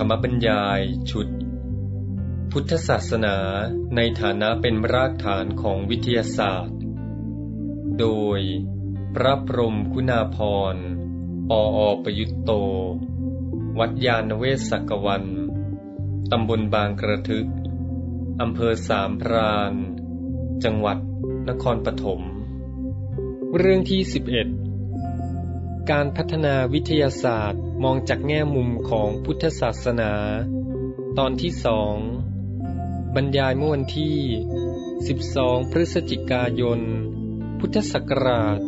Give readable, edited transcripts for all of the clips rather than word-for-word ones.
รรมบรรยายชุดพุทธศาสนาในฐานะเป็นรากฐานของวิทยาศาสตร์โดยพระพรหมคุณาภรณ์ปอ.ประยุตโตวัดยานเวศกวันตำบลบางกระทึกอำเภอสามพรานจังหวัดนครปฐมเรื่องที่11การพัฒนาวิทยาศาสตร์มองจากแง่มุมของพุทธศาสนาตอนที่2บรรยายเมื่อวันที่12พฤศจิกายนพุทธศักราช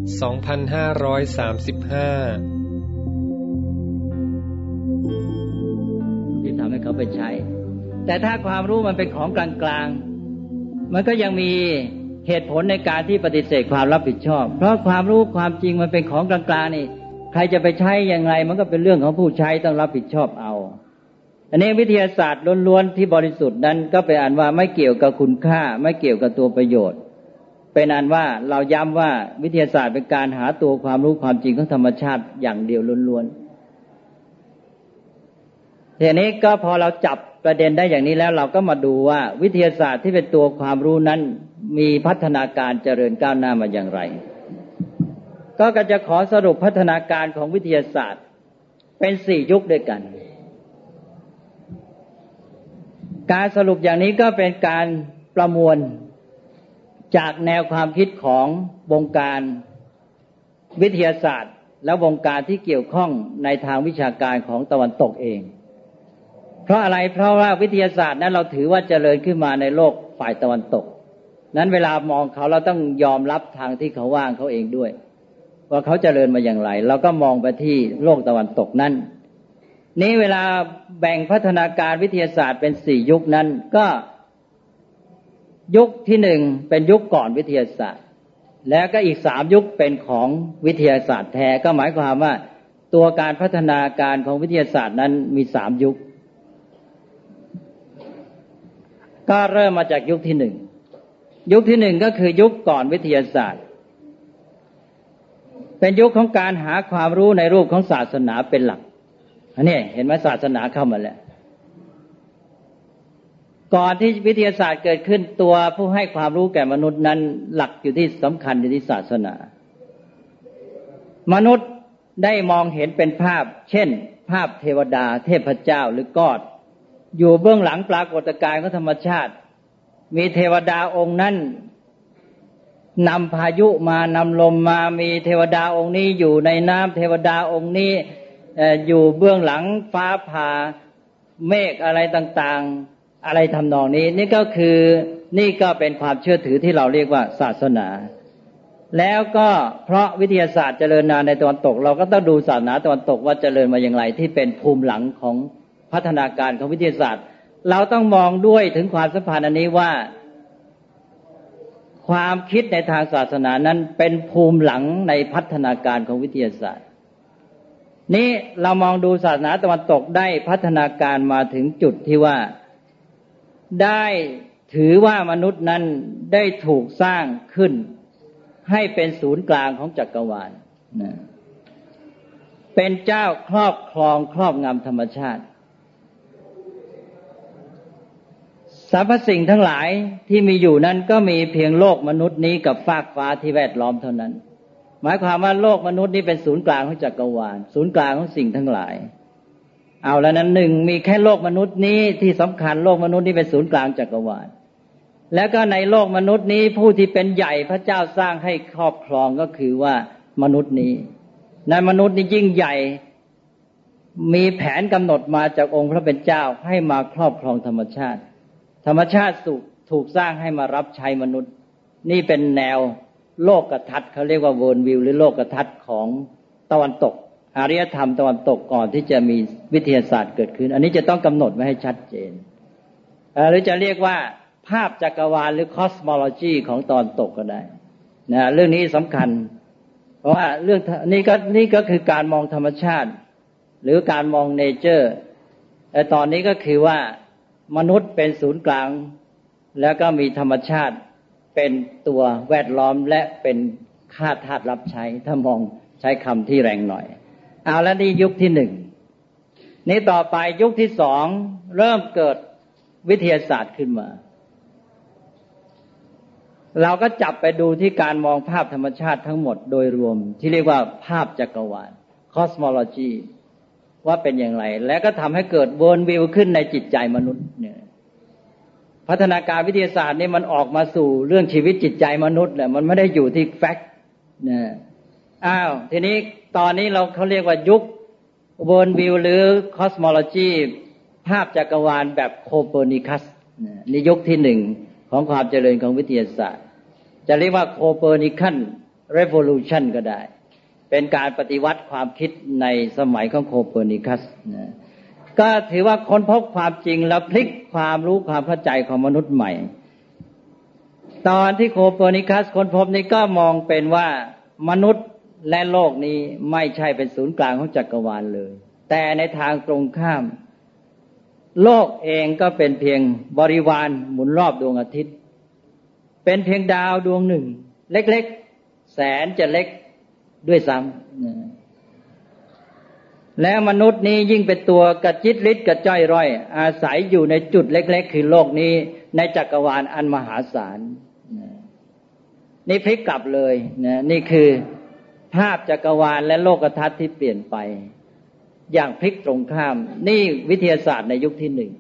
2535 ที่ทำให้เขาไปใช้แต่ถ้าความรู้มันเป็นของกลางๆมันก็ยังมีเหตุผลในการที่ปฏิเสธความรับผิดชอบเพราะความรู้ความจริงมันเป็นของกลางๆนี่ใครจะไปใช้ยังไงมันก็เป็นเรื่องของผู้ใช้ต้องรับผิดชอบเอาอันนี้วิทยาศาสตร์ล้วนๆที่บริสุทธิ์นั้นก็เป็นอันว่าไม่เกี่ยวกับคุณค่าไม่เกี่ยวกับตัวประโยชน์เป็นอันว่าเราย้ำว่าวิทยาศาสตร์เป็นการหาตัวความรู้ความจริงของธรรมชาติอย่างเดียวล้วนๆทีนี้ก็พอเราจับประเด็นได้อย่างนี้แล้วเราก็มาดูว่าวิทยาศาสตร์ที่เป็นตัวความรู้นั้นมีพัฒนาการเจริญก้าวหน้ามาอย่างไรก็จะขอสรุปพัฒนาการของวิทยาศาสตร์เป็น4ยุคด้วยกันการสรุปอย่างนี้ก็เป็นการประมวลจากแนวความคิดของวงการวิทยาศาสตร์และวงการที่เกี่ยวข้องในทางวิชาการของตะวันตกเองเพราะอะไรเพราะว่าวิทยาศาสตร์นั้นเราถือว่าเจริญขึ้นมาในโลกฝ่ายตะวันตกนั้นเวลามองเขาเราต้องยอมรับทางที่เขาว่างเขาเองด้วยว่าเขาเจริญมาอย่างไรเราก็มองไปที่โลกตะวันตกนั้นนี้เวลาแบ่งพัฒนาการวิทยาศาสตร์เป็น4ยุคนั้นก็ยุคที่1เป็นยุคก่อนวิทยาศาสตร์แล้วก็อีก3ยุคเป็นของวิทยาศาสตร์แท้ก็หมายความว่าตัวการพัฒนาการของวิทยาศาสตร์นั้นมี3ยุคก็เริ่มมาจากยุคที่1ยุคที่1ก็คือยุคก่อนวิทยาศาสตร์เป็นยุคของการหาความรู้ในรูปของศาสนาเป็นหลักอันนี้เห็นไหมศาสนาเข้ามาแล้วก่อนที่วิทยาศาสตร์เกิดขึ้นตัวผู้ให้ความรู้แก่มนุษย์นั้นหลักอยู่ที่สำคัญอยู่ที่ศาสนามนุษย์ได้มองเห็นเป็นภาพเช่นภาพเทวดาเทพเจ้าหรือกอดอยู่เบื้องหลังปรากฏการณ์ของธรรมชาติมีเทวดาองค์นั้นนำพายุมานำลมมามีเทวดาองค์นี้อยู่ในน้ำเทวดาองค์นี้อยู่เบื้องหลังฟ้าผ่าเมฆอะไรต่างๆอะไรทำนองนี้นี่ก็เป็นความเชื่อถือที่เราเรียกว่าศาสนาแล้วก็เพราะวิทยาศาสตร์เจริญมาในตะวันตกเราก็ต้องดูศาสนาตะวันตกว่าเจริญมาอย่างไรที่เป็นภูมิหลังของพัฒนาการของวิทยาศาสตร์เราต้องมองด้วยถึงความสัมพันธ์อันนี้ว่าความคิดในทางศาสนานั้นเป็นภูมิหลังในพัฒนาการของวิทยาศาสตร์นี้เรามองดูศาสนาตะวันตกได้พัฒนาการมาถึงจุดที่ว่าได้ถือว่ามนุษย์นั้นได้ถูกสร้างขึ้นให้เป็นศูนย์กลางของจักรวาลเป็นเจ้าครอบครองครอบงำธรรมชาติสรรพสิ่งทั้งหลายที่มีอยู่นั้นก็มีเพียงโลกมนุษย์นี้กับฟากฟ้าที่แวดล้อมเท่านั้นหมายความว่าโลกมนุษย์นี้เป็นศูนย์กลางของจักรวาลศูนย์กลางของสิ่งทั้งหลายเอาแล้วนั้น1มีแค่โลกมนุษย์นี้ที่สำคัญโลกมนุษย์นี้เป็นศูนย์กลางจักรวาลแล้วก็ในโลกมนุษย์นี้ผู้ที่เป็นใหญ่พระเจ้าสร้างให้ครอบครองก็คือว่ามนุษย์นี้ในมนุษย์นี้ยิ่งใหญ่มีแผนกำหนดมาจากองค์พระเป็นเจ้าให้มาครอบครองธรรมชาติธรรมชาติถูกสร้างให้มารับใช้มนุษย์นี่เป็นแนวโลกทัศน์เขาเรียกว่าเวิร์ลวิวหรือโลกทัศน์ของตะวันตกอารยธรรมตะวันตกก่อนที่จะมีวิทยาศาสตร์เกิดขึ้นอันนี้จะต้องกำหนดไว้ให้ชัดเจนหรือจะเรียกว่าภาพจักรวาลหรือ cosmology ของตะวันตกก็ได้นะเรื่องนี้สำคัญเพราะว่าเรื่องนี่ก็คือการมองธรรมชาติหรือการมองเนเจอร์แต่ตอนนี้ก็คือว่ามนุษย์เป็นศูนย์กลางแล้วก็มีธรรมชาติเป็นตัวแวดล้อมและเป็นค่าธาตุรับใช้ถ้ามองใช้คำที่แรงหน่อยเอาแล้วนี่ยุคที่นี้ต่อไปยุคที่สองเริ่มเกิดวิทยาศาสตร์ขึ้นมาเราก็จับไปดูที่การมองภาพธรรมชาติทั้งหมดโดยรวมที่เรียกว่าภาพจักรวาล cosmology ว่าเป็นอย่างไรและก็ทำให้เกิดวนวิวขึ้นในจิตใจมนุษย์เนี่ยพัฒนาการวิทยาศาสตร์นี่มันออกมาสู่เรื่องชีวิตจิตใจมนุษย์แหละมันไม่ได้อยู่ที่แฟกต์นะทีนี้ตอนนี้เขาเรียกว่ายุควนวิวหรือ cosmology ภาพจักรวาลแบบโคเปอร์นิคัสนี่ยุคที่หนึ่งของความเจริญของวิทยาศาสตร์จะเรียกว่าโคเปอร์นิคันเรโวลูชันก็ได้เป็นการปฏิวัติความคิดในสมัยของโคเปอร์นิคัสนะก็ถือว่าค้นพบความจริงแล้วพลิกความรู้ความเข้าใจของมนุษย์ใหม่ตอนที่โคเปอร์นิคัสค้นพบนี้ก็มองเป็นว่ามนุษย์และโลกนี้ไม่ใช่เป็นศูนย์กลางของจักรวาลเลยแต่ในทางตรงข้ามโลกเองก็เป็นเพียงบริวารหมุนรอบดวงอาทิตย์เป็นเพียงดาวดวงหนึ่งเล็กๆแสนจะเล็กด้วยซ้ำแล้วมนุษย์นี้ยิ่งเป็นตัวกระจิตริดกระจ้อยร่อยอาศัยอยู่ในจุดเล็กๆคือโลกนี้ในจักรวาลอันมหาศาลนี่พลิกกลับเลยนะนี่คือภาพจักรวาลและโลกทัศน์ที่เปลี่ยนไปอย่างพลิกตรงข้ามนี่วิทยาศาสตร์ในยุคที่หนึ่ง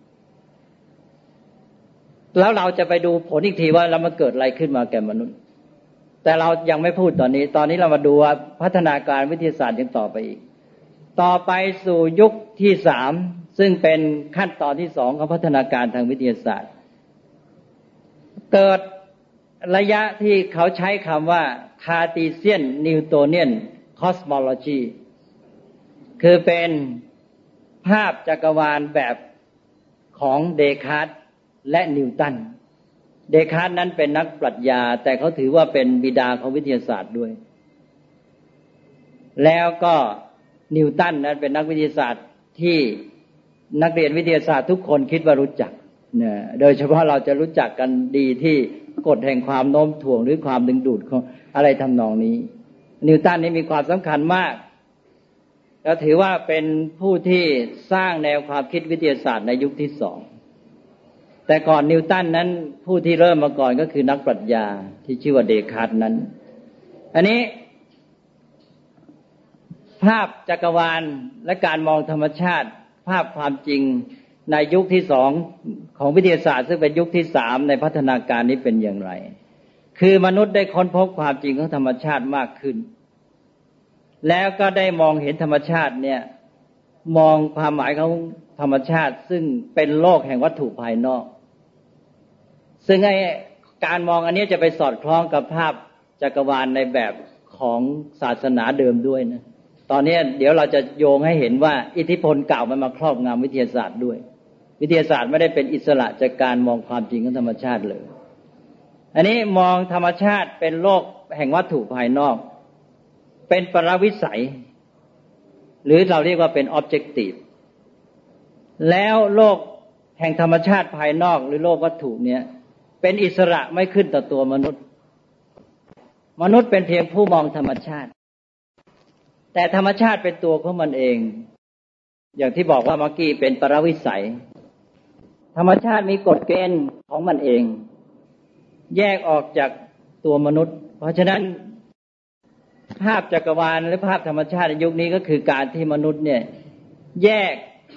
แล้วเราจะไปดูผลอีกทีว่าแล้วมันเกิดอะไรขึ้นมาแก่มนุษย์แต่เรายังไม่พูดตอนนี้เรามาดูว่าพัฒนาการวิทยาศาสตร์ยังต่อไปอีกต่อไปสู่ยุคที่สามซึ่งเป็นขั้นตอนที่สองของพัฒนาการทางวิทยาศาสตร์เกิดระยะที่เขาใช้คำว่า Cartesian Newtonian Cosmology คือเป็นภาพจักรวาลแบบของเดคาร์ตและนิวตันเดคาร์ตนั้นเป็นนักปรัชญาแต่เขาถือว่าเป็นบิดาของวิทยาศาสตร์ด้วยแล้วก็นิวตันนั้นเป็นนักวิทยาศาสตร์ที่นักเรียนวิทยาศาสตร์ทุกคนคิดว่ารู้จักเนี่ยโดยเฉพาะเราจะรู้จักกันดีที่กฎแห่งความโน้มถ่วงหรือความดึงดูดของอะไรทำนองนี้นิวตันนี่มีความสำคัญมากก็ถือว่าเป็นผู้ที่สร้างแนวความคิดวิทยาศาสตร์ในยุคที่สองแต่ก่อนนิวตันนั้นผู้ที่เริ่มมาก่อนก็คือนักปรัชญาที่ชื่อว่าเดคาร์ตนั้นอันนี้ภาพจักรวาลและการมองธรรมชาติภาพความจริงในยุคที่สองของวิทยาศาสตร์ซึ่งเป็นยุคที่สามในพัฒนาการนี้เป็นอย่างไรคือมนุษย์ได้ค้นพบความจริงของธรรมชาติมากขึ้นแล้วก็ได้มองเห็นธรรมชาติเนี่ยมองความหมายของธรรมชาติซึ่งเป็นโลกแห่งวัตถุภายนอกซึ่งไอ้การมองอันนี้จะไปสอดคล้องกับภาพจักรวาลในแบบของศาสนาเดิมด้วยนะตอนนี้เดี๋ยวเราจะโยงให้เห็นว่าอิทธิพลเก่ามันมาครอบงำวิทยาศาสตร์ด้วยวิทยาศาสตร์ไม่ได้เป็นอิสระจากการมองความจริงของธรรมชาติเลยอันนี้มองธรรมชาติเป็นโลกแห่งวัตถุภายนอกเป็นปรวิสัยหรือเราเรียกว่าเป็น objective แล้วโลกแห่งธรรมชาติภายนอกหรือโลกวัตถุเนี่ยเป็นอิสระไม่ขึ้นต่อตัวมนุษย์เป็นเพียงผู้มองธรรมชาติแต่ธรรมชาติเป็นตัวของมันเองอย่างที่บอกว่าเมื่อกี้เป็นปรวิสัยธรรมชาติมีกฎเกณฑ์ของมันเองแยกออกจากตัวมนุษย์เพราะฉะนั้นภาพจักรวาลหรือภาพธรรมชาติในยุคนี้ก็คือการที่มนุษย์เนี่ยแยก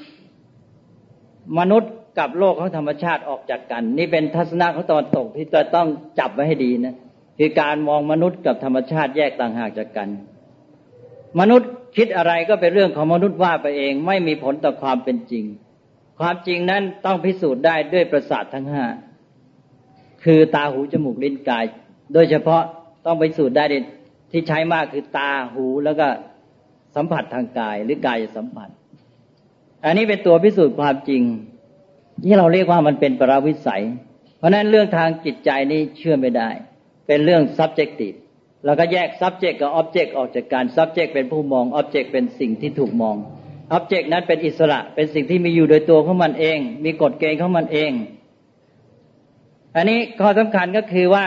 มนุษย์กับโลกของธรรมชาติออกจากกันนี่เป็นทัศนะของตะวันตกที่จะต้องจับไว้ให้ดีนะคือการมองมนุษย์กับธรรมชาติแยกต่างหากจากกันมนุษย์คิดอะไรก็เป็นเรื่องของมนุษย์ว่าไปเองไม่มีผลต่อความเป็นจริงความจริงนั้นต้องพิสูจน์ได้ด้วยประสาททั้งห้าคือตาหูจมูกลิ้นกายโดยเฉพาะต้องพิสูจน์ได้ที่ใช้มากคือตาหูแล้วก็สัมผัสทางกายหรือกายสัมผัสอันนี้เป็นตัวพิสูจน์ความจริงที่เราเรียกว่ามันเป็นปรวิสัยเพราะนั้นเรื่องทางจิตใจนี่เชื่อไม่ได้เป็นเรื่อง subjective แล้วก็แยก subject กับ object ออกจากกัน subject เป็นผู้มอง object เป็นสิ่งที่ถูกมอง object นั้นเป็นอิสระเป็นสิ่งที่มีอยู่โดยตัวของมันเองมีกฎเกณฑ์ของมันเองอันนี้ข้อสำคัญก็คือว่า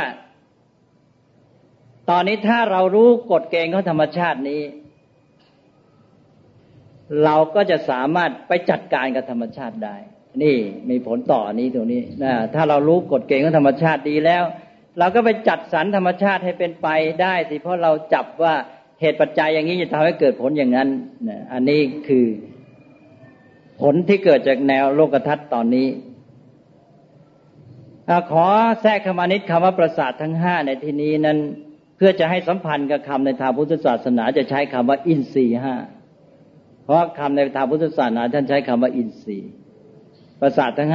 ตอนนี้ถ้าเรารู้กฎเกณฑ์ของธรรมชาตินี้เราก็จะสามารถไปจัดการกับธรรมชาติได้นี่มีผลต่อนี้ตรงนี้นะถ้าเรารู้กฎเกณฑ์ของธรรมชาติดีแล้วเราก็ไปจัดสรรธรรมชาติให้เป็นไปได้สิเพราะเราจับว่าเหตุปัจจัยอย่างนี้จะทำให้เกิดผลอย่างนั้นนะอันนี้คือผลที่เกิดจากแนวโลกทัศน์ตอนนี้ขอแทรกคำนิดคำว่าประสาททั้ง5ในที่นี้นั้นเพื่อจะให้สัมพันธ์กับคำในทางพุทธศาสนาจะใช้คำว่าอินทรีย์5เพราะคำในทางพุทธศาสนาท่านใช้คำว่าอินทรีย์ประสาททั้ง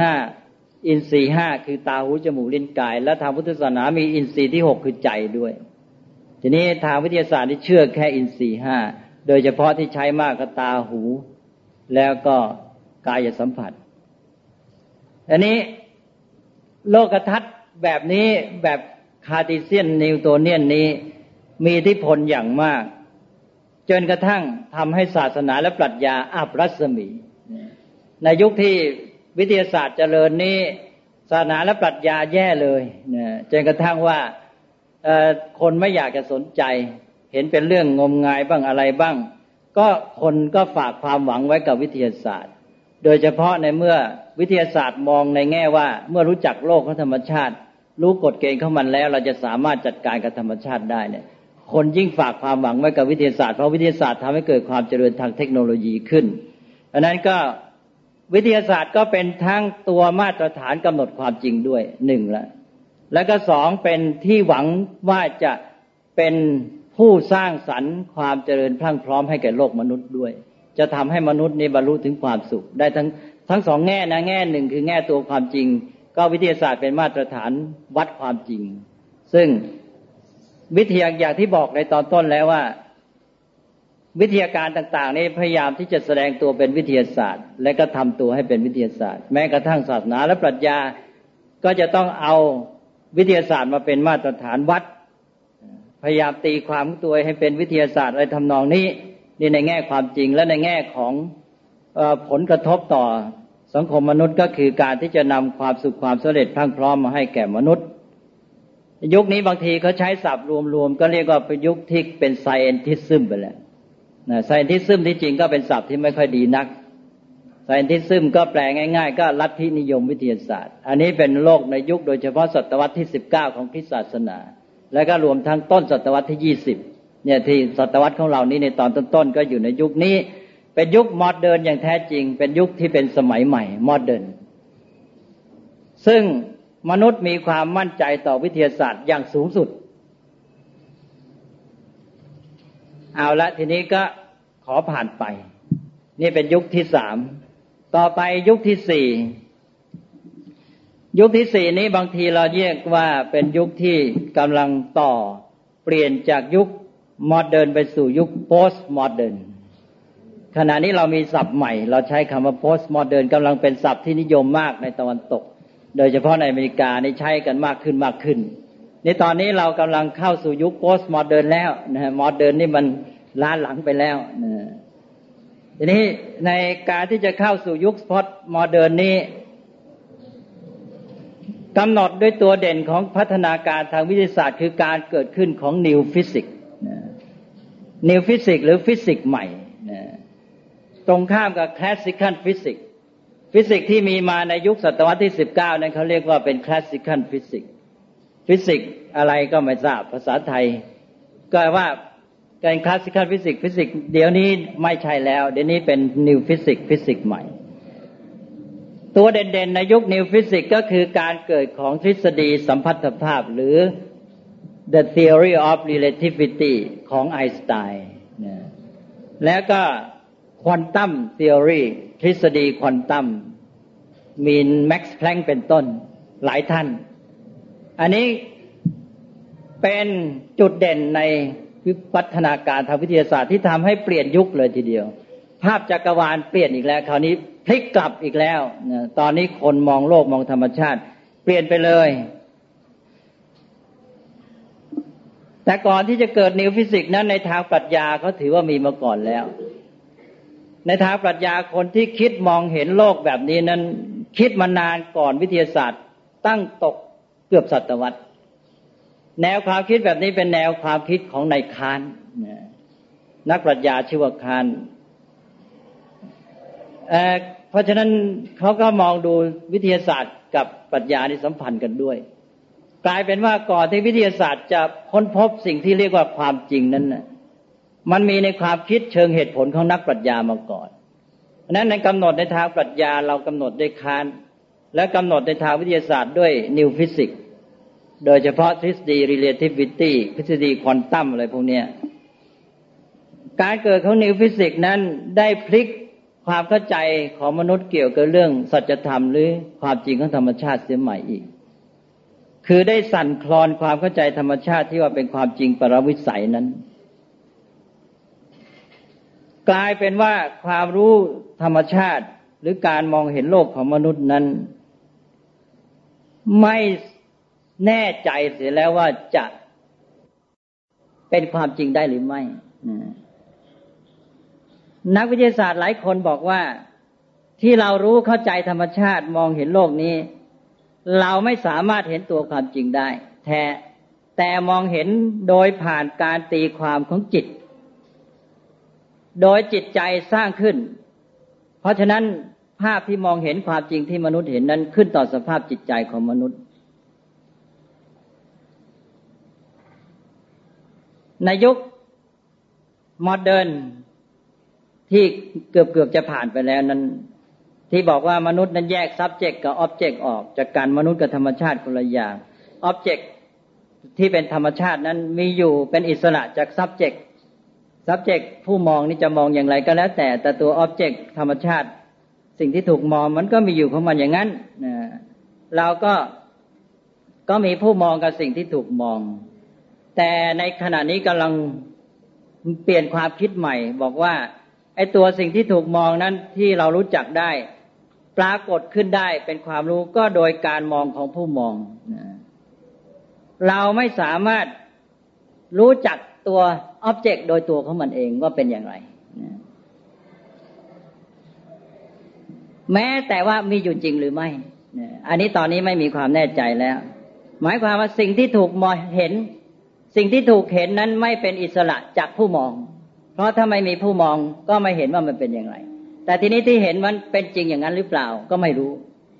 5อินทรีย์5คือตาหูจมูกลิ้นกายและทางพุทธศาสนามีอินทรีย์ที่6คือใจด้วยทีนี้ทางวิทยาศาสตร์ที่เชื่อแค่อินทรีย์5โดยเฉพาะที่ใช้มากก็ตาหูแล้วก็กายสัมผัสอันนี้โลกทัศน์แบบนี้แบบคาร์ทีเซียนนิวโตเนียนนี้มีอิทธิพลอย่างมากจนกระทั่งทำให้ศาสนาและปรัชญาอับรัศมีในยุคที่วิทยาศาสตร์เจริญนี้ศาสนาและปรัชญาแย่เลยจนกระทั่งว่าคนไม่อยากจะสนใจเห็นเป็นเรื่องงมงายบ้างอะไรบ้างก็คนก็ฝากความหวังไว้กับวิทยาศาสตร์โดยเฉพาะในเมื่อวิทยาศาสตร์มองในแง่ว่าเมื่อรู้จักโลกของธรรมชาติรู้กฎเกณฑ์ของมันแล้วเราจะสามารถจัดการกับธรรมชาติได้เนี่ยคนยิ่งฝากความหวังไว้กับวิทยาศาสตร์เพราะวิทยาศาสตร์ทำให้เกิดความเจริญทางเทคโนโลยีขึ้นดังนั้นก็วิทยาศาสตร์ก็เป็นทั้งตัวมาตรฐานกำหนดความจริงด้วย1แล้วก็2เป็นที่หวังว่าจะเป็นผู้สร้างสรรค์ความเจริญพรั่งพร้อมให้แก่โลกมนุษย์ด้วยจะทำให้มนุษย์นี้บรรลุถึงความสุขได้ทั้ง2แง่นะแง่หนึ่งคือแง่ตัวความจริงก็วิทยาศาสตร์เป็นมาตรฐานวัดความจริงซึ่งวิทยาอย่างที่บอกในตอนต้นแล้วว่าวิทยาการต่างๆนี้พยายามที่จะแสดงตัวเป็นวิทยาศาสตร์และก็ทำตัวให้เป็นวิทยาศาสตร์แม้กระทั่งศาสนาและปรัชญาก็จะต้องเอาวิทยาศาสตร์มาเป็นมาตรฐานวัดพยายามตีความตัวให้เป็นวิทยาศาสตร์อะไรทำนองนี้นี่ในแง่ความจริงและในแง่ของผลกระทบต่อสังคมมนุษย์ก็คือการที่จะนำความสุขความสำเร็จพรั่งพร้อมมาให้แก่มนุษย์ยุคนี้บางทีเขาใช้ศัพท์รวมๆก็เรียกว่าเป็นยุคที่เป็น scientism ไปแล้วscientism ที่จริงก็เป็นศัพท์ที่ไม่ค่อยดีนัก scientism ก็แปลง่ายๆก็ลัทธินิยมวิทยาศาสตร์อันนี้เป็นโลกในยุคโดยเฉพาะศตวรรษที่19ของคริสตศาสนาและก็รวมทั้งต้นศตวรรษที่20เนี่ยที่ศตวรรษของเรานี้ในตอนต้นๆก็อยู่ในยุคนี้เป็นยุคโมเดิร์นอย่างแท้จริงเป็นยุคที่เป็นสมัยใหม่โมเดิร์นซึ่งมนุษย์มีความมั่นใจต่อวิทยาศาสตร์อย่างสูงสุดเอาละทีนี้ก็ขอผ่านไปนี่เป็นยุคที่3ต่อไปยุคที่4ยุคที่4นี้บางทีเราเรียกว่าเป็นยุคที่กำลังต่อเปลี่ยนจากยุคโมเดิร์นไปสู่ยุคโพสต์โมเดิร์นขณะนี้เรามีศัพท์ใหม่เราใช้คำว่า post modern กำลังเป็นศัพท์ที่นิยมมากในตะวันตกโดยเฉพาะในอเมริกานี่ใช้กันมากขึ้นในตอนนี้เรากำลังเข้าสู่ยุค post modern แล้วนะฮะ modern นี่มันล้าหลังไปแล้วนะทีนี้ในการที่จะเข้าสู่ยุค post modern นี้กำหนดด้วยตัวเด่นของพัฒนาการทางวิทยาศาสตร์คือการเกิดขึ้นของ new physics new physics หรือฟิสิกส์ใหม่ตรงข้ามกับ classical physics ฟิสิกส์ที่มีมาในยุคศตวรรษที่19นั้นเขาเรียกว่าเป็น classical physics ฟิสิกส์อะไรก็ไม่ทราบภาษาไทยก็ว่าการ classical physics ฟิสิกส์เดี๋ยวนี้ไม่ใช่แล้วเดี๋ยวนี้เป็น new physics ฟิสิกส์ใหม่ตัวเด่นๆในยุค new physics ก็คือการเกิดของทฤษฎีสัมพัทธภาพหรือ the theory of relativity ของไอน์สไตน์แล้วก็ควอนตัมทีออรีทฤษฎีควอนตัมมีแม็กซ์แพลงก์เป็นต้นหลายท่านอันนี้เป็นจุดเด่นในวิวัฒนาการทางวิทยาศาสตร์ที่ทำให้เปลี่ยนยุคเลยทีเดียวภาพจักรวาลเปลี่ยนอีกแล้วคราวนี้พลิกกลับอีกแล้วตอนนี้คนมองโลกมองธรรมชาติเปลี่ยนไปเลยแต่ก่อนที่จะเกิดนิวฟิสิกส์นั้นในทางปรัชญาเขาถือว่ามีมาก่อนแล้วในทางปรัชญาคนที่คิดมองเห็นโลกแบบนี้นั้นคิดมานานก่อนวิทยาศาสตร์ตั้งตกเกือบศตวรรษแนวความคิดแบบนี้เป็นแนวความคิดของนายคานต์นักปรัชญาชื่อว่าคานต์เพราะฉะนั้นเขาก็มองดูวิทยาศาสตร์กับปรัชญานี่สัมพันธ์กันด้วยกลายเป็นว่าก่อนที่วิทยาศาสตร์จะค้นพบสิ่งที่เรียกว่าความจริงนั้นน่ะมันมีในความคิดเชิงเหตุผลของนักปรัชญามาก่อนเพราะฉะนั้นในกำหนดในทางปรัชญาเรากำหนดด้วยคานต์และกำหนดในทางวิทยาศาสตร์ด้วยนิวฟิสิกส์โดยเฉพาะทฤษฎี relativity ทฤษฎีควอนตัมอะไรพวกนี้การเกิดของนิวฟิสิกส์นั้นได้พลิกความเข้าใจของมนุษย์เกี่ยวกับเรื่องสัจธรรมหรือความจริงของธรรมชาติเสียใหม่อีกคือได้สั่นคลอนความเข้าใจธรรมชาติที่ว่าเป็นความจริงปรวิสัยนั้นกลายเป็นว่าความรู้ธรรมชาติหรือการมองเห็นโลกของมนุษย์นั้นไม่แน่ใจเสียแล้วว่าจะเป็นความจริงได้หรือไม่นักวิทยาศาสตร์หลายคนบอกว่าที่เรารู้เข้าใจธรรมชาติมองเห็นโลกนี้เราไม่สามารถเห็นตัวความจริงได้แต่มองเห็นโดยผ่านการตีความของจิตโดยจิตใจสร้างขึ้นเพราะฉะนั้นภาพที่มองเห็นความจริงที่มนุษย์เห็นนั้นขึ้นต่อสภาพจิตใจของมนุษย์ในยุคโมเดิร์นที่เกือบจะผ่านไปแล้วนั้นที่บอกว่ามนุษย์นั้นแยก subject กับ object ออกจากกันมนุษย์กับธรรมชาติคนละอย่าง object ที่เป็นธรรมชาตินั้นมีอยู่เป็นอิสระจาก subject ผู้มองนี่จะมองอย่างไรก็แล้วแต่ตัว object ธรรมชาติสิ่งที่ถูกมองมันก็มีอยู่ของมันอย่างนั้นเราก็มีผู้มองกับสิ่งที่ถูกมองแต่ในขณะนี้กำลังเปลี่ยนความคิดใหม่บอกว่าไอ้ตัวสิ่งที่ถูกมองนั้นที่เรารู้จักได้ปรากฏขึ้นได้เป็นความรู้ก็โดยการมองของผู้มองเราไม่สามารถรู้จักตัวอ็อบเจกต์โดยตัวของมันเองว่าเป็นอย่างไรแม้แต่ว่ามีอยู่จริงหรือไม่อันนี้ตอนนี้ไม่มีความแน่ใจแล้วหมายความว่าสิ่งที่ถูกมองเห็นสิ่งที่ถูกเห็นนั้นไม่เป็นอิสระจากผู้มองเพราะถ้าไม่มีผู้มองก็ไม่เห็นว่ามันเป็นอย่างไรแต่ทีนี้ที่เห็นมันเป็นจริงอย่างนั้นหรือเปล่าก็ไม่รู้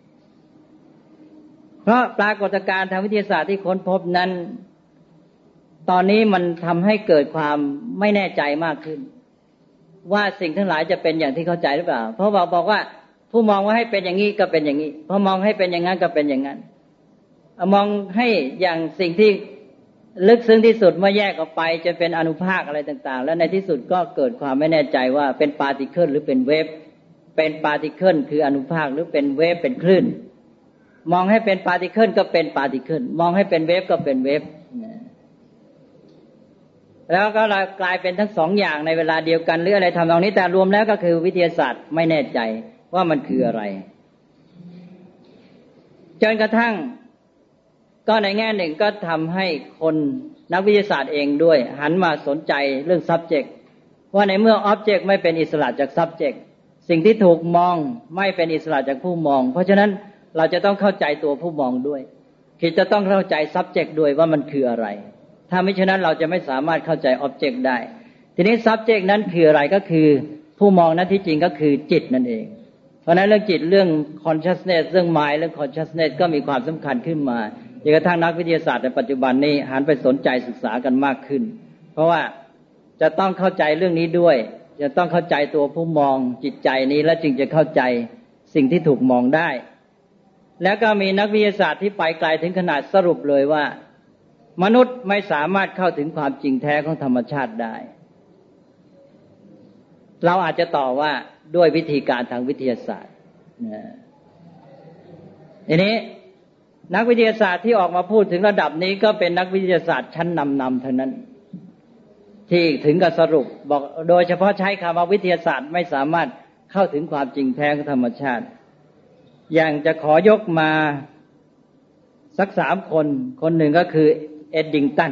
เพราะปรากฏการณ์ทางวิทยาศาสตร์ที่ค้นพบนั้นตอนนี้มันทำให้เกิดความไม่แน่ใจมากขึ้นว่าสิ่งทั้งหลายจะเป็นอย่างที่เข้าใจหรือเปล่าเพราะบอกว่าผู้มองว่าให้เป็นอย่างนี้ก็เป็นอย่างนี้พอมองให้เป็นอย่างนั้นก็เป็นอย่างนั้นมองให้อย่างสิ่งที่ลึกซึ้งที่สุดเมื่อแยกออกไปจะเป็นอนุภาคอะไรต่างๆแล้วในที่สุดก็เกิดความไม่แน่ใจว่าเป็นปาร์ติเคิลหรือเป็นเวฟเป็นปาร์ติเคิลคืออนุภาคหรือเป็นเวฟเป็นคลื่นมองให้เป็นปาร์ติเคิลก็เป็นปาร์ติเคิลมองให้เป็นเวฟก็เป็นเวฟแล้วก็กลายเป็นทั้งสองอย่างในเวลาเดียวกันหรืออะไรทำตรงนี้แต่รวมแล้วก็คือวิทยาศาสตร์ไม่แน่ใจว่ามันคืออะไรจนกระทั่งก็ในแง่หนึ่งก็ทำให้คนนักวิทยาศาสตร์เองด้วยหันมาสนใจเรื่อง subject ว่าในเมื่อ object ไม่เป็นอิสระจาก subject สิ่งที่ถูกมองไม่เป็นอิสระจากผู้มองเพราะฉะนั้นเราจะต้องเข้าใจตัวผู้มองด้วยคือจะต้องเข้าใจ subject ด้วยว่ามันคืออะไรถ้าไม่ฉะนั้นเราจะไม่สามารถเข้าใจ object ได้ทีนี้ subject นั้นคืออะไรก็คือผู้มองนั้นที่จริงก็คือจิตนั่นเองเพราะนั้นเรื่องจิตเรื่อง consciousness เรื่อง mind เรื่อง consciousness ก็มีความสำคัญขึ้นมาจนกระทั่งนักวิทยาศาสตร์ในปัจจุบันนี้หันไปสนใจศึกษากันมากขึ้นเพราะว่าจะต้องเข้าใจเรื่องนี้ด้วยจะต้องเข้าใจตัวผู้มองจิตใจนี้แล้วจึงจะเข้าใจสิ่งที่ถูกมองได้แล้วก็มีนักวิทยาศาสตร์ที่ไปไกลถึงขนาดสรุปเลยว่ามนุษย์ไม่สามารถเข้าถึงความจริงแท้ของธรรมชาติได้เราอาจจะต่อว่าด้วยวิธีการทางวิทยาศาสตร์ทีนี้นักวิทยาศาสตร์ที่ออกมาพูดถึงระดับนี้ก็เป็นนักวิทยาศาสตร์ชั้นนำเท่านั้นที่ถึงกับสรุปบอกโดยเฉพาะใช้คำว่าวิทยาศาสตร์ไม่สามารถเข้าถึงความจริงแท้ของธรรมชาติอย่างจะขอยกมาสัก3คนหนึ่งก็คือเอ็ดดิงตัน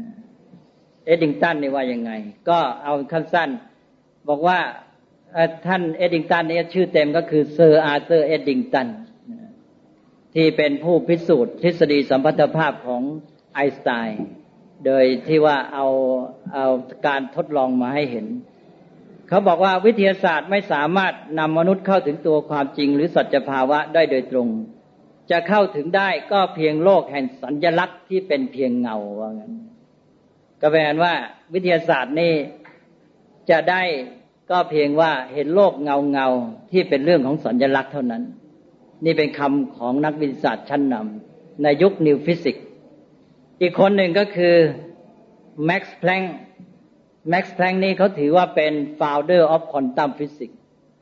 นี่ว่ายังไงก็เอาขั้นสั้นบอกว่าท่านเอ็ดดิงตันนี่ชื่อเต็มก็คือเซอร์อาร์เธอร์เอ็ดดิงตันที่เป็นผู้พิสูจน์ทฤษฎีสัมพัทธภาพของไอน์สไตน์โดยที่ว่าเอาการทดลองมาให้เห็นเขาบอกว่าวิทยาศาสตร์ไม่สามารถนำมนุษย์เข้าถึงตัวความจริงหรือสัจภาวะได้โดยตรงจะเข้าถึงได้ก็เพียงโลกแห่งสัญลักษณ์ที่เป็นเพียงเงาว่างั้นก็แปลว่าวิทยาศาสตร์นี่จะได้ก็เพียงว่าเห็นโลกเงาที่เป็นเรื่องของสัญลักษณ์เท่านั้นนี่เป็นคำของนักวิทยาศาสตร์ชั้นนำในยุคนิวฟิสิกส์อีกคนหนึ่งก็คือแม็กซ์แพลงก์นี่เขาถือว่าเป็น founder of quantum physics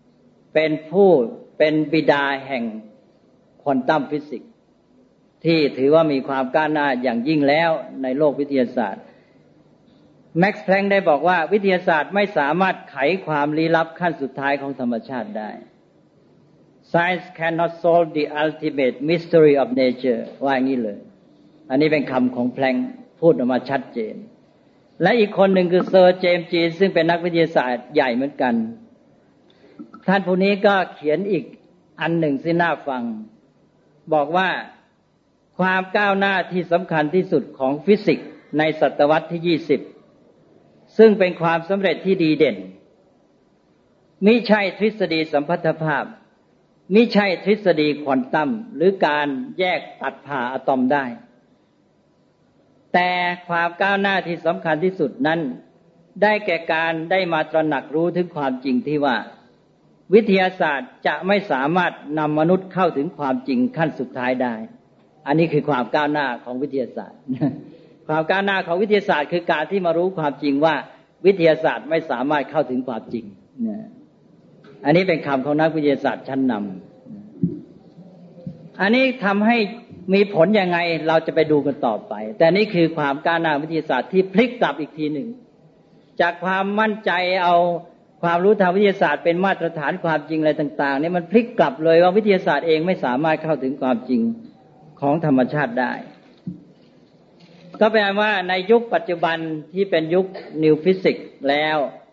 เป็นบิดาแห่งควอนตัมฟิสิกส์ที่ถือว่ามีความก้าวหน้าอย่างยิ่งแล้วในโลกวิทยาศาสตร์แม็กซ์แพลงก์ได้บอกว่าวิทยาศาสตร์ไม่สามารถไขความลี้ลับขั้นสุดท้ายของธรรมชาติได้ Science cannot solve the ultimate mystery of nature ว่าอย่างนี้เลยอันนี้เป็นคำของแพลงก์พูดออกมาชัดเจนและอีกคนหนึ่งคือเซอร์เจมส์จีนซึ่งเป็นนักวิทยาศาสตร์ใหญ่เหมือนกันท่านผู้นี้ก็เขียนอีกอันหนึ่งที่น่าฟังบอกว่าความก้าวหน้าที่สำคัญที่สุดของฟิสิกส์ในศตวรรษที่20ซึ่งเป็นความสำเร็จที่ดีเด่นมิใช่ทฤษฎีสัมพัทธภาพมิใช่ทฤษฎีควอนตัมหรือการแยกตัดผ่าอะตอมได้แต่ความก้าวหน้าที่สำคัญที่สุดนั้นได้แก่การได้มาตระหนักรู้ถึงความจริงที่ว่าวิทยาศาสตร์จะไม่สามารถนำมนุษย์เข้าถึงความจริงขั้นสุดท้ายได้อันนี้คือความก้าวหน้าของวิทยาศาสตร์ความก้าวหน้าของวิทยาศาสตร์คือการที่มารู้ความจริงว่าวิทยาศาสตร์ไม่สามารถเข้าถึงความจริงอันนี้เป็นคำของนักวิทยาศาสตร์ชั้นนำอันนี้ทำให้มีผลยังไงเราจะไปดูกันต่อไปแต่นี่คือความก้าวหน้าวิทยาศาสตร์ที่พลิกกลับอีกทีหนึ่งจากความมั่นใจเอาความรู้ทางวิทยาศาสตร์เป็นมาตรฐานความจริงอะไรต่างๆนี่มันพลิกกลับเลยว่าวิทยาศาสตร์เองไม่สามารถเข้าถึงความจริงของธรรมชาติได้ก็แปลว่าในยุคปัจจุบันที่เป็นยุคนิวฟิสิกส์แล้ว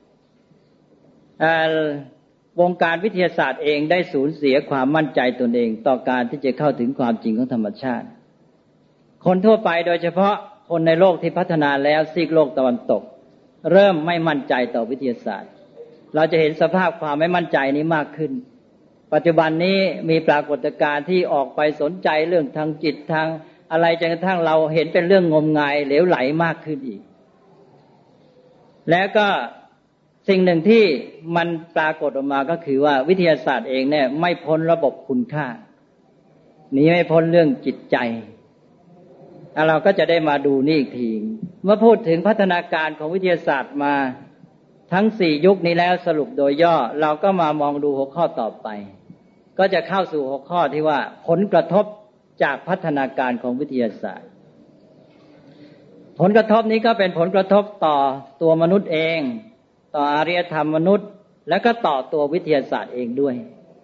วงการวิทยาศาสตร์เองได้สูญเสียความมั่นใจตนเองต่อการที่จะเข้าถึงความจริงของธรรมชาติคนทั่วไปโดยเฉพาะคนในโลกที่พัฒนาแล้วซีกโลกตะวันตกเริ่มไม่มั่นใจต่อวิทยาศาสตร์เราจะเห็นสภาพความไม่มั่นใจนี้มากขึ้นปัจจุบันนี้มีปรากฏการณ์ที่ออกไปสนใจเรื่องทางจิตทางอะไรจนกระทั่งเราเห็นเป็นเรื่องงมงายเหลวไหลมากขึ้นอีกแล้วก็สิ่งหนึ่งที่มันปรากฏออกมาก็คือว่าวิทยาศาสตร์เองเนี่ยไม่พ้นระบบคุณค่าหนีไม่พ้นเรื่องจิตใจเราก็จะได้มาดูนี่อีกทีเมื่อพูดถึงพัฒนาการของวิทยาศาสตร์มาทั้ง4ยุคนี้แล้วสรุปโดยย่อเราก็มามองดูหัวข้อต่อไปก็จะเข้าสู่หัวข้อที่ว่าผลกระทบจากพัฒนาการของวิทยาศาสตร์ผลกระทบนี้ก็เป็นผลกระทบต่อตัวมนุษย์เองต่ออารยธรรมมนุษย์และก็ต่อตัววิทยาศาสตร์เองด้วย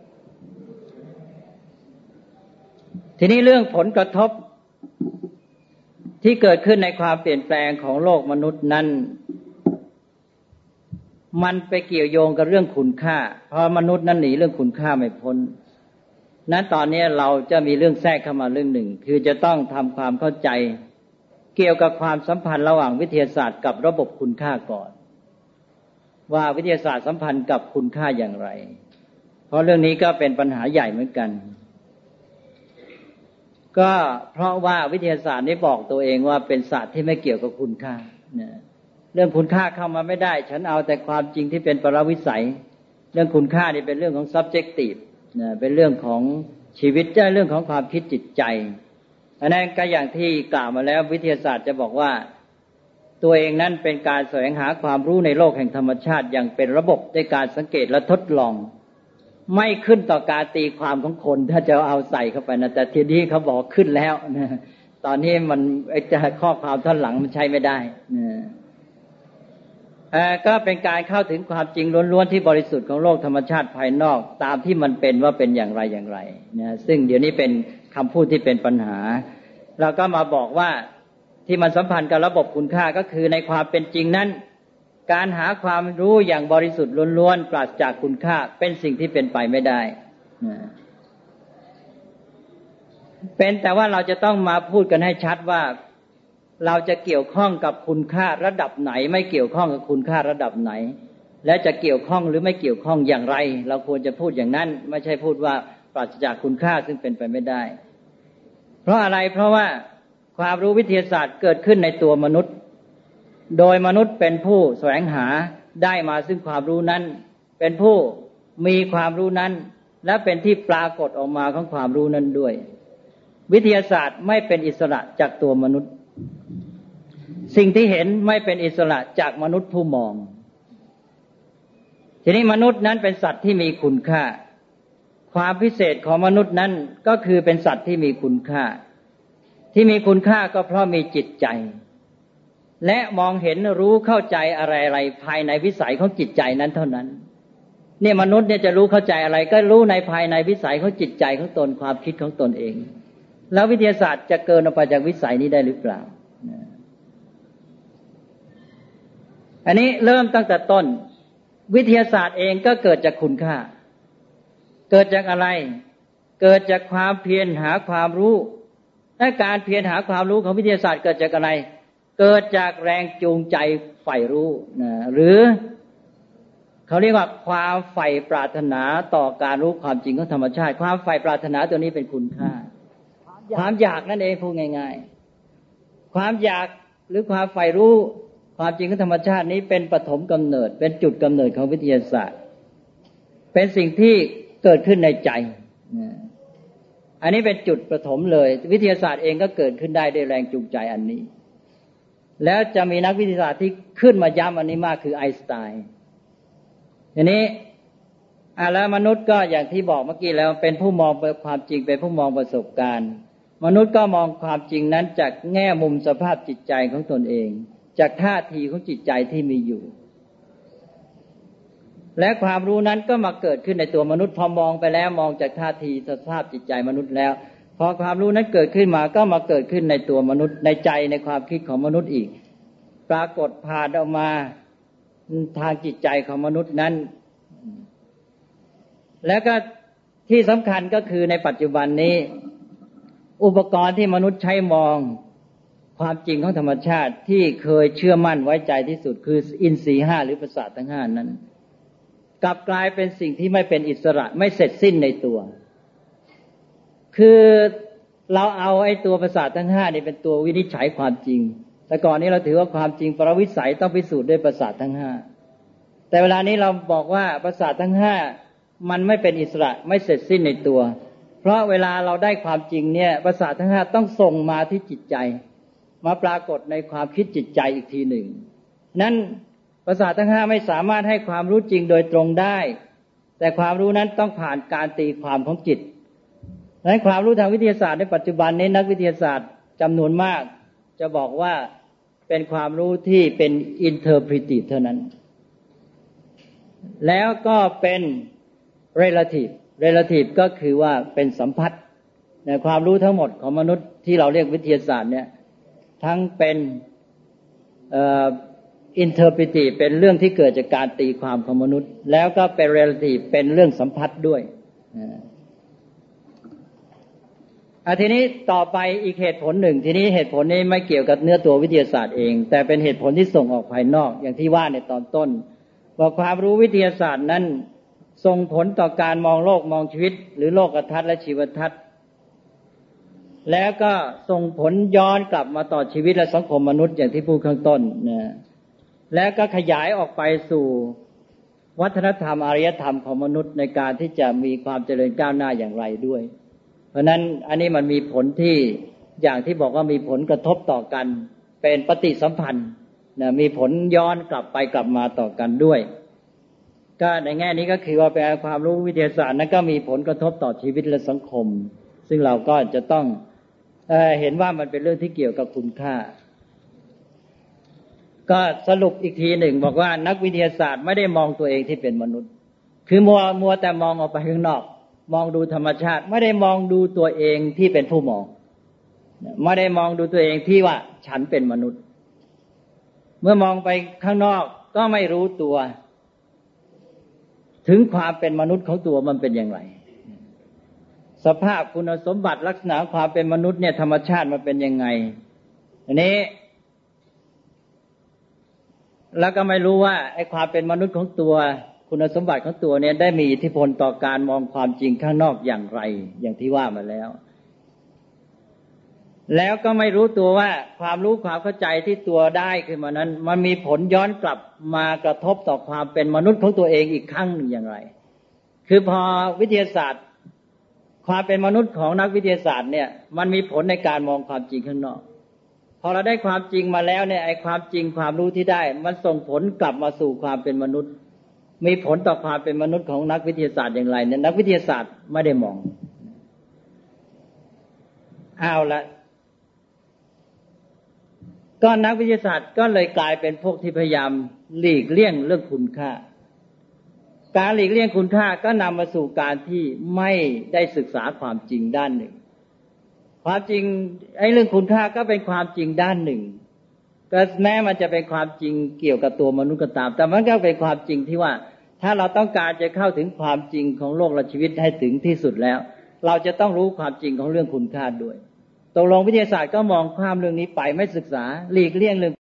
ทีนี้เรื่องผลกระทบที่เกิดขึ้นในความเปลี่ยนแปลงของโลกมนุษย์นั้นมันไปเกี่ยวโยงกับเรื่องคุณค่าเพราะมนุษย์นั้นหนีเรื่องคุณค่าไม่พ้นนั้นตอนนี้เราจะมีเรื่องแทรกเข้ามาเรื่องหนึ่งคือจะต้องทำความเข้าใจเกี่ยวกับความสัมพันธ์ระหว่างวิทยาศาสตร์กับระบบคุณค่าก่อนว่าวิทยาศาสตร์สัมพันธ์กับคุณค่าอย่างไรเพราะเรื่องนี้ก็เป็นปัญหาใหญ่เหมือนกันก็เพราะว่าวิทยาศาสตร์นี้บอกตัวเองว่าเป็นศาสตร์ที่ไม่เกี่ยวกับคุณค่าเรื่องคุณค่าเข้ามาไม่ได้ฉันเอาแต่ความจริงที่เป็นปรวิสัยเรื่องคุณค่านี่เป็นเรื่องของ subjective เป็นเรื่องของชีวิตเรื่องของความคิดจิตใจอันนั้นก็อย่างที่กล่าวมาแล้ววิทยาศาสตร์จะบอกว่าตัวเองนั้นเป็นการแสวงหาความรู้ในโลกแห่งธรรมชาติอย่างเป็นระบบด้วยการสังเกตและทดลองไม่ขึ้นต่อการตีความของคนถ้าจะเอาใส่เข้าไปนะแต่ทีนี้เขาบอกขึ้นแล้วนะตอนนี้มันจะข้อความท่อนหลังมันใช้ไม่ได้ก็เป็นการเข้าถึงความจริงล้วนๆที่บริสุทธิ์ของโลกธรรมชาติภายนอกตามที่มันเป็นว่าเป็นอย่างไรนะซึ่งเดี๋ยวนี้เป็นคำพูดที่เป็นปัญหาเราก็มาบอกว่าที่มันสัมพันธ์กับระบบคุณค่าก็คือในความเป็นจริงนั้นการหาความรู้อย่างบริสุทธิ์ล้วนๆปราศจากคุณค่าเป็นสิ่งที่เป็นไปไม่ได้เป็นแต่ว่าเราจะต้องมาพูดกันให้ชัดว่าเราจะเกี่ยวข้องกับคุณค่าระดับไหนไม่เกี่ยวข้องกับคุณค่าระดับไหนและจะเกี่ยวข้องหรือไม่เกี่ยวข้องอย่างไรเราควรจะพูดอย่างนั้นไม่ใช่พูดว่าปราศจากคุณค่าซึ่งเป็นไปไม่ได้เพราะอะไรเพราะว่าความรู้วิทยาศาสตร์เกิดขึ้นในตัวมนุษย์โดยมนุษย์เป็นผู้แสวงหาได้มาซึ่งความรู้นั้นเป็นผู้มีความรู้นั้นและเป็นที่ปรากฏออกมาของความรู้นั้นด้วยวิทยาศาสตร์ไม่เป็นอิสระจากตัวมนุษย์สิ่งที่เห็นไม่เป็นอิสระจากมนุษย์ผู้มองทีนี้มนุษย์นั้นเป็นสัตว์ที่มีคุณค่าความพิเศษของมนุษย์นั้นก็คือเป็นสัตว์ที่มีคุณค่าที่มีคุณค่าก็เพราะมีจิตใจและมองเห็นรู้เข้าใจอะไรๆภายในวิสัยของจิตใจนั้นเท่านั้นเนี่ยมนุษย์เนี่ยจะรู้เข้าใจอะไรก็รู้ในภายในวิสัยของจิตใจของตนความคิดของตนเองแล้ววิทยาศาสตร์จะเกินออกไปจากวิสัยนี้ได้หรือเปล่าอันนี้เริ่มตั้งแต่ต้นวิทยาศาสตร์เองก็เกิดจากคุณค่าเกิดจากอะไรเกิดจากความเพียรหาความรู้และการเพียรหาความรู้ของวิทยาศาสตร์เกิดจากอะไรเกิดจากแรงจูงใจใฝ่รู้นะหรือเขาเรียกว่าความใฝ่ปรารถนาต่อการรู้ความจริงของธรรมชาติความใฝ่ปรารถนาตัวนี้เป็นคุณค่าความอยากนั่นเองพูดง่ายๆความอยากหรือความใฝ่รู้ความจริงของธรรมชาตินี้เป็นปฐมกำเนิดเป็นจุดกำเนิดของวิทยาศาสตร์เป็นสิ่งที่เกิดขึ้นในใจอันนี้เป็นจุดปฐมเลยวิทยาศาสตร์เองก็เกิดขึ้นได้ด้วยแรงจูงใจอันนี้แล้วจะมีนักวิทยาศาสตร์ที่ขึ้นมาย้ำอันนี้มากคือไอน์สไตน์ทีนี้แล้วมนุษย์ก็อย่างที่บอกเมื่อกี้แล้วเป็นผู้มองความจริงเป็นผู้มองประสบการณ์มนุษย์ก็มองความจริงนั้นจากแง่มุมสภาพจิตใจของตนเองจากท่าทีของจิตใจที่มีอยู่และความรู้นั้นก็มาเกิดขึ้นในตัวมนุษย์พอมองไปแล้วมองจากท่าทีสภาพจิตใจมนุษย์แล้วพอความรู้นั้นเกิดขึ้นมาก็มาเกิดขึ้นในตัวมนุษย์ในใจในความคิดของมนุษย์อีกปรากฏผ่านออกมาทางจิตใจของมนุษย์นั้นแล้วก็ที่สำคัญก็คือในปัจจุบันนี้อุปกรณ์ที่มนุษย์ใช้มองความจริงของธรรมชาติที่เคยเชื่อมั่นไว้ใจที่สุดคืออินทรีย์5หรือประสาททั้ง5นั้นกลับกลายเป็นสิ่งที่ไม่เป็นอิสระไม่เสร็จสิ้นในตัวคือเราเอาไอ้ตัวประสาททั้ง5นี่เป็นตัววินิจฉัยความจริงแต่ก่อนนี้เราถือว่าความจริงปรวิสัยต้องพิสูจน์ด้วยประสาททั้ง5แต่เวลานี้เราบอกว่าประสาททั้ง5มันไม่เป็นอิสระไม่เสร็จสิ้นในตัวเพราะเวลาเราได้ความจริงเนี่ยประสาททั้ง5ต้องส่งมาที่จิตใจมาปรากฏในความคิดจิตใจอีกทีหนึ่งนั้นประสาททั้ง5ไม่สามารถให้ความรู้จริงโดยตรงได้แต่ความรู้นั้นต้องผ่านการตีความของจิตดังนั้นความรู้ทางวิทยาศาสตร์ในปัจจุบันนี้นักวิทยาศาสตร์จำนวนมากจะบอกว่าเป็นความรู้ที่เป็น interpretive เท่านั้นแล้วก็เป็น relative ก็คือว่าเป็นสัมพัทธ์ในความรู้ทั้งหมดของมนุษย์ที่เราเรียกวิทยาศาสตร์เนี่ยทั้งเป็นinterpretive เป็นเรื่องที่เกิดจากการตีความของมนุษย์แล้วก็เป็น relative เป็นเรื่องสัมพัทธ์ด้วยทีนี้ต่อไปอีกเหตุผลหนึ่งทีนี้เหตุผลนี้ไม่เกี่ยวกับเนื้อตัววิทยาศาสตร์เองแต่เป็นเหตุผลที่ส่งออกภายนอกอย่างที่ว่าในตอนต้นว่าความรู้วิทยาศาสตร์นั้นส่งผลต่อการมองโลกมองชีวิตหรือโลกทัศน์และชีวทัศน์แล้วก็ส่งผลย้อนกลับมาต่อชีวิตและสังคมมนุษย์อย่างที่พูดข้างต้นนะแล้วก็ขยายออกไปสู่วัฒนธรรมอารยธรรมของมนุษย์ในการที่จะมีความเจริญก้าวหน้าอย่างไรด้วยเพราะนั้นอันนี้มันมีผลที่อย่างที่บอกว่ามีผลกระทบต่อกันเป็นปฏิสัมพันธ์นะมีผลย้อนกลับไปกลับมาต่อกันด้วยก็ในแง่นี้ก็คือว่าเป็นความรู้วิทยาศาสตร์นั้นก็มีผลกระทบต่อชีวิตและสังคมซึ่งเราก็จะต้องเห็นว่ามันเป็นเรื่องที่เกี่ยวกับคุณค่าก็สรุปอีกทีหนึ่งบอกว่านักวิทยาศาสตร์ไม่ได้มองตัวเองที่เป็นมนุษย์คือมัวแต่มองออกไปข้างนอกมองดูธรรมชาติไม่ได้มองดูตัวเองที่เป็นผู้มองไม่ได้มองดูตัวเองที่ว่าฉันเป็นมนุษย์เมื่อมองไปข้างนอกก็ไม่รู้ตัวถึงความเป็นมนุษย์ของตัวมันเป็นอย่างไรสภาพคุณสมบัติลักษณะความเป็นมนุษย์เนี่ยธรรมชาติมันเป็นยังไงอันนี้แล้วก็ไม่รู้ว่าไอ้ความเป็นมนุษย์ของตัวคุณสมบัติของตัวเนี่ยได้มีอิทธิพลต่อการมองความจริงข้างนอกอย่างไรอย่างที่ว่ามาแล้วก็ไม่รู้ตัวว่าความรู้ความเข้าใจที่ตัวได้ขึ้นมานั้นมันมีผลย้อนกลับมากระทบต่อความเป็นมนุษย์ของตัวเองอีกครั้งหนึ่งอย่างไรคือพอวิทยาศาสตร์ความเป็นมนุษย์ของนักวิทยาศาสตร์เนี่ยมันมีผลในการมองความจริงข้างนอกพอเราได้ความจริงมาแล้วเนี่ยไอ้ความจริงความรู้ที่ได้มันส่งผลกลับมาสู่ความเป็นมนุษย์มีผลต่อความเป็นมนุษย์ของนักวิทยาศาสตร์อย่างไรเนี่ยนักวิทยาศาสตร์ไม่ได้มองเอาละก็นักวิทยาศาสตร์ก็เลยกลายเป็นพวกที่พยายามหลีกเลี่ยงเรื่องคุณค่าการหลีกเลี่ยงคุณค่าก็นำมาสู่การที่ไม่ได้ศึกษาความจริงด้านหนึ่งความจริงไอ้เรื่องคุณค่าก็เป็นความจริงด้านหนึ่งก็แม้มันจะเป็นความจริงเกี่ยวกับตัวมนุษย์ก็ตามแต่มันก็เป็นความจริงที่ว่าถ้าเราต้องการจะเข้าถึงความจริงของโลกและชีวิตให้ถึงที่สุดแล้วเราจะต้องรู้ความจริงของเรื่องคุณค่าด้วยตกลงวิทยาศาสตร์ก็มองข้ามเรื่องนี้ไปไม่ศึกษาหลีกเลี่ยงเรื่อง